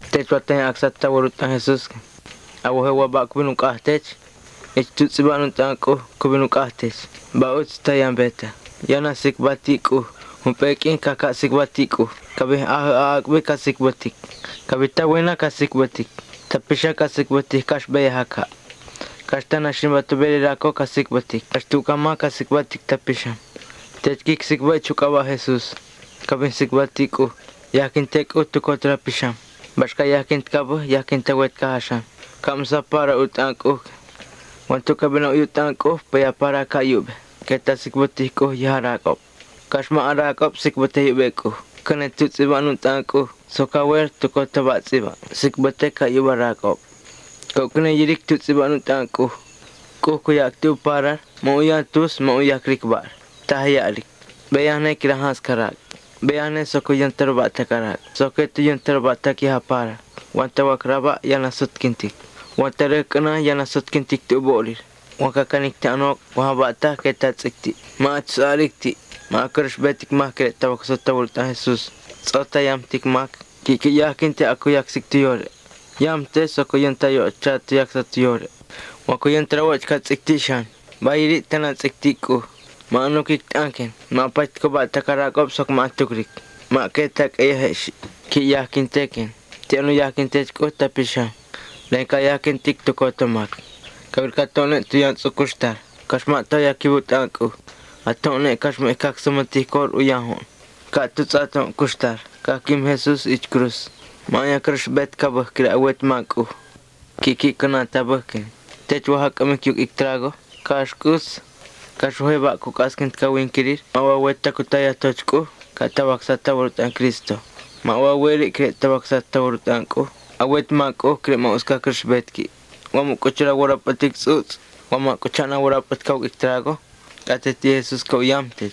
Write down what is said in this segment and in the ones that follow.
Techuatan aksata warutan Jesus. Awohe wabak kubinu kahtech. Echtutsibanun tanko kubinu kahtech. Baut tayan beta. Yana sikbatiku. Humpekin kaka sikbatiku. Kabe akbe kasikbatik. Kabita wena kasikbatik. Tapisha kasikbatik kashbaya haka. Kashtana shimbatubeli rako kasikbatik. Kashtukama kasikbatik tapisha. Techkik sikbay chukaba Jesus. Kabin sikbatiku. Yakin teku tukotra pisham. Bashka yakin tkabu yakin tawet kahashan. Kamsa para utanku. Wantu kabina utanku paya para kayube. Keta sikbatiku yaharakop. Kashma arakop sikbatiku. Kane tutsiban utanku. Sokawer tukota batsiba. Sikbate kayubarakop. Kokune yirik tutsiban utanku. Kuku yak tu para. Mauya tus mauya krikbar. Tahyarik. Bayane kirahas karak. Bayane soko yantar bata karak. Soko tu yantar bata ki hapara. Wanta wakraba yana sutkintik. Wanta rekana yana sutkintik tu bolir. Waka kanik tanok wahabata keta tsikti. Ma tsalikti. Ma karish betik ma kret tawak sotawulta Jesus. Sota yamtik mak. Kiki yakinte aku yak siktiyore. Yamte soko yantayo chat yak satiyore. Wako yantra wach kat siktishan. Bayiri tana tsiktiku. Ma anukik tanken. Ma pat ko bata karakop sok ma tukrik. Ma ketak ayahesh. Ki yakin teken. Tiano yakin teko tapishan. Lenka yakin tik to kotomak. Kawir katone tu yan sukustar. Kashma to yakibut anku. Atone kashma ikak sumatikor uyahon. Katut aton kustar. Kakim Jesus ich cruz. Maya krish bet kabah kira awet maku. Kiki kena tabahkin. Tech wahak amikyuk iktrago. Kashkus. Kashuhe baku kaskin kawin kirir. Mawa weta kutaya tochku. Katawak satawurutan Kristo. Mawa weri kre tawak satawurutanku. Awet mako kre mauska krish betki. Wamu kuchura warapatik suits. Wama kuchana warapat kau iktrago. Kateti Jesus kau yamtech.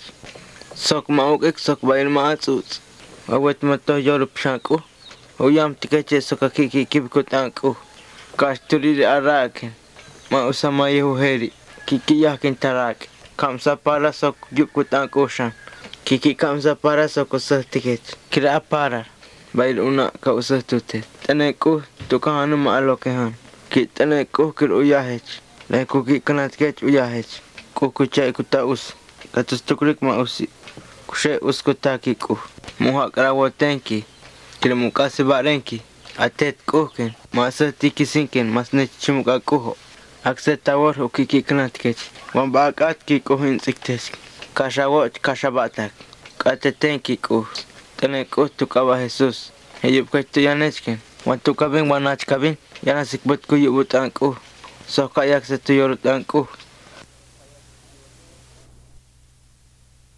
Sok mauk sok bail maatsuts. Awet mato yorup shanku. Uyam tikeche soka kiki kibkutanku. Kasturi araken. Mausama yehuheri. Kiki yakin tarak. Kamsa para sok yupkutanku shan. Kiki kamsa para sok usah tiket. Kira para. Bail una ka usah tutet. Teneku tukahanu maalokehan. Ki teneku kir uyahech. Leku ki kanat kech uyahech. Kukuchay kutaus. Katus tukrik mausi. Kushe uskutakiku. Muhak rawotenki. Kira mukasi barenki. Atet kuken. Masa tiki sinken. Masne chimuka kuho. Akse tawar ukiki kanat kech. Wambakat ki kuhin siktesk. Kashawoch kashabatak. Katetenki kuh. Teneku tukaba Jesus. Heyup kech yanechken. Wantu kabin wanach kabin. Yana sikbat ku yubut angku. Soka yak setu yorut angku.